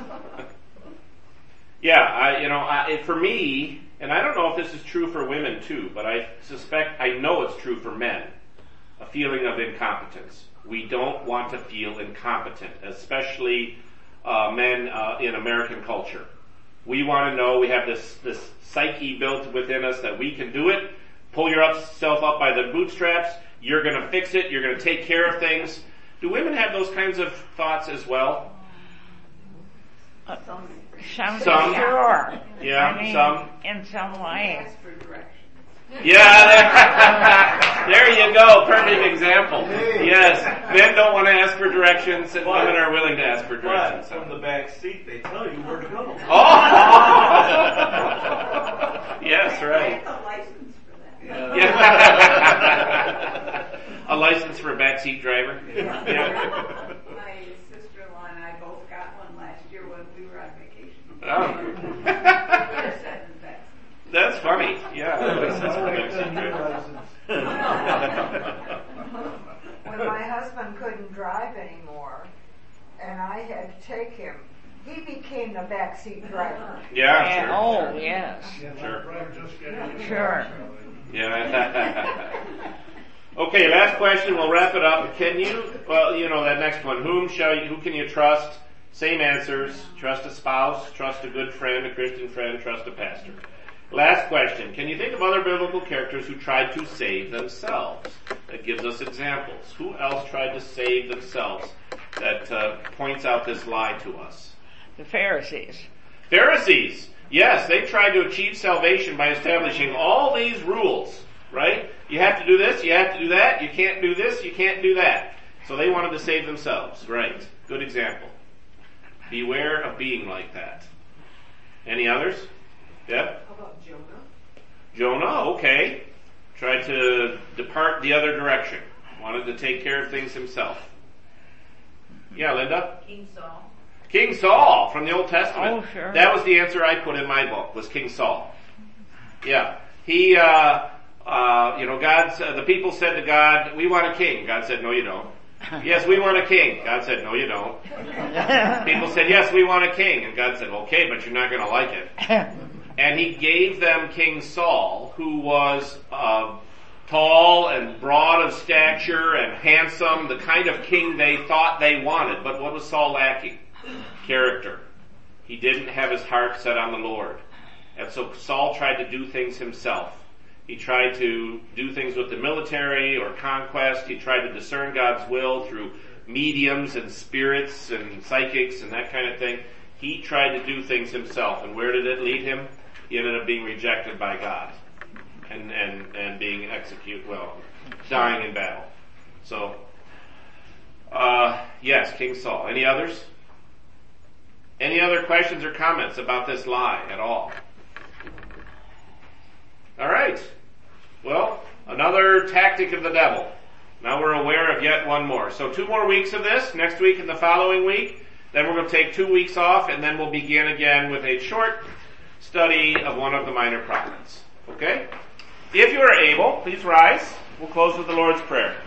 Yeah, for me, and I don't know if this is true for women too, but I know it's true for men, a feeling of incompetence. We don't want to feel incompetent, especially men in American culture. We want to know we have this psyche built within us that we can do it. Pull yourself up by the bootstraps. You're going to fix it. You're going to take care of things. Do women have those kinds of thoughts as well? Some. Sure. Yeah, some. In some way. Yeah, there you go. Perfect example. Yes, men don't want to ask for directions, and women are willing to ask for directions. From the back seat, they tell you where to go. Oh, yes, right. A license for that. Yeah. A license for a backseat driver. Yeah. My sister-in-law and I both got one last year when we were on vacation. Oh. That's funny. Yeah. When my husband couldn't drive anymore, and I had to take him, he became the backseat driver. Yeah, sure. Oh, yes. Sure. Sure. Yeah. Okay, last question. We'll wrap it up. Can you? Well, that next one. Who can you trust? Same answers. Trust a spouse. Trust a good friend, a Christian friend. Trust a pastor. Last question. Can you think of other biblical characters who tried to save themselves? That gives us examples. Who else tried to save themselves? That points out this lie to us. The Pharisees. Pharisees. Yes, they tried to achieve salvation by establishing all these rules, right? You have to do this, you have to do that, you can't do this, you can't do that. So they wanted to save themselves, right? Good example. Beware of being like that. Any others? Deb? How about Jonah? Jonah, okay. Tried to depart the other direction. Wanted to take care of things himself. Yeah, Linda? King Saul. King Saul from the Old Testament. Oh, sure. That was the answer I put in my book, was King Saul. Yeah. He, the people said to God, we want a king. God said, no, you don't. Yes, we want a king. God said, no, you don't. People said, yes, we want a king. And God said, okay, but you're not going to like it. and he gave them King Saul, who was tall and broad of stature and handsome, the kind of king they thought they wanted. But what was Saul lacking? Character. He didn't have his heart set on the Lord. And so Saul tried to do things himself. He tried to do things with the military or conquest. He tried to discern God's will through mediums and spirits and psychics and that kind of thing. He tried to do things himself. And where did it lead him? He ended up being rejected by God and being dying in battle. So, yes, King Saul. Any others? Any other questions or comments about this lie at all? All right. Well, another tactic of the devil. Now we're aware of yet one more. So 2 more weeks of this, next week and the following week. Then we're going to take 2 weeks off, and then we'll begin again with a short study of one of the minor prophets. Okay? If you are able, please rise. We'll close with the Lord's Prayer.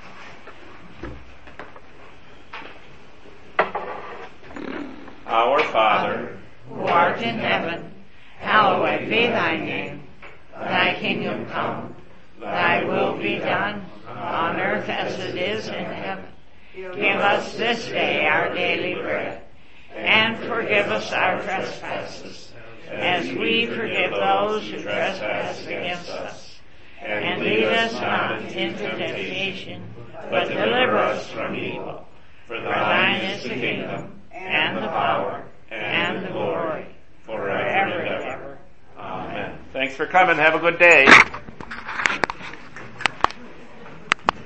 Our Father, who art in heaven, hallowed be thy name. Thy kingdom come, thy will be done, on earth as it is in heaven. Give us this day our daily bread, and forgive us our trespasses, as we forgive those who trespass against us. And lead us not into temptation, but deliver us from evil. For thine is the kingdom, and the power, and the glory, forever and ever. Amen. Thanks for coming. Have a good day.